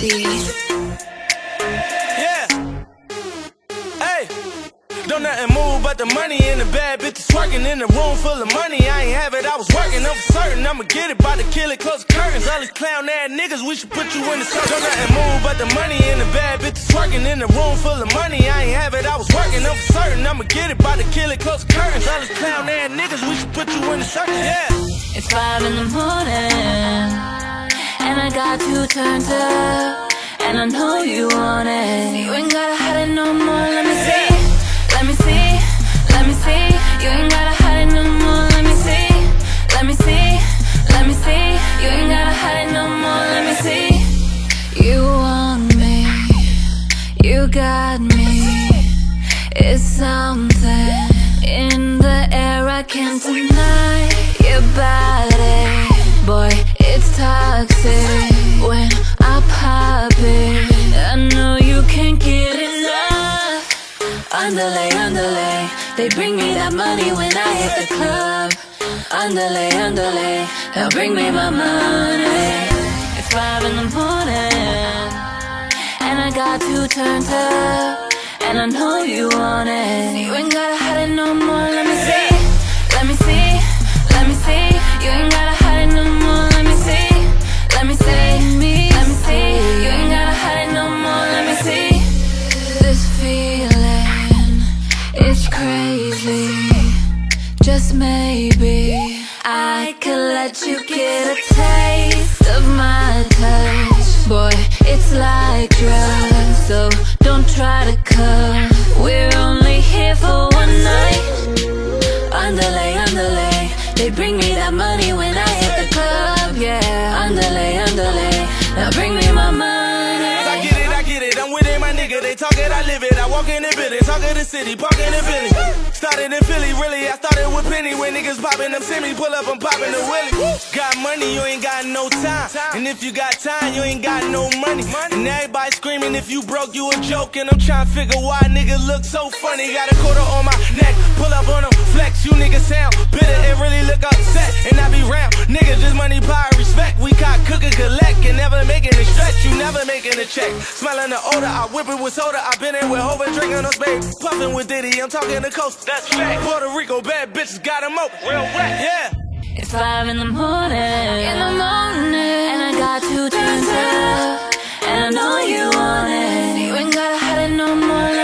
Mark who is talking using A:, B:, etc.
A: Melody.
B: Yeah. Hey. Don't nothing move but the money and the bad bitches twerking in the room full of money. I ain't have it, I was working, I'm for certain I'ma get it, bout to kill it, close the curtains. All these clown ass niggas, we should put you in the circle. Don't nothing move but the money and the bad bitches twerking in the room full of money. I ain't have it, I was working, I'm for certain I'ma get it, bout to kill it, close the curtains. All these clown ass niggas, we should put you in the circle. Yeah.
A: It's 5 in the morning, and I got you turned up, and I know you want it. You ain't gotta hide it no more, let me see. Let me see, let me see. You ain't gotta hide it no more, let me see. Let me see, let me see. You ain't gotta hide it no more, let me see. You want me, you got me. It's something in the air I can't deny. Your body, boy, it's toxic. When I pop it, I know you can't get enough. Underlay, underlay, they bring me that money when I hit the club. Underlay, underlay, they'll bring me my money. It's 5 in the morning, and I got you turned up, and I know you want it. You ain't gotta hide it no more, let me see. Let me see, let me see. You ain't gotta hide it no more, let me see. Let me see, let me see. You ain't gotta hide it no more, let me see. This feeling, it's crazy. Just maybe I could let you get a taste of my touch. Boy, it's like drugs, so don't try to come. We're only here for one night. Underlay, underlay, they bring me that money when I hit the club. Yeah, underlay, underlay, now bring me my money.
B: I get it, I'm with it, my nigga. They talk it, I live it. I walk in the building, talk of the city, park in the Billy. Started in Philly, really, I started with Penny. When niggas poppin' them semi, pull up, I'm poppin' the Willie. Got money, you ain't got no time. And if you got time, you ain't got no money. And everybody screaming, if you broke, you a joke. And I'm trying to figure why niggas look so funny. Got a quarter on my neck, pull up on them, flex. You niggas sound bitter and really look upset. And I be round, niggas just money, power, respect. We caught cook and collect and never making it stretch. You never making a check. Smelling the odor, I whip it with soda. I been in with Hova, drinking on spade. Puffin' with Diddy, I'm talking the coast. That's fact. Puerto Rico, bad bitches got them open. Real rap, yeah.
A: It's 5 in the morning, and I got you turned up, and I know you want it. You ain't gotta hide it no more.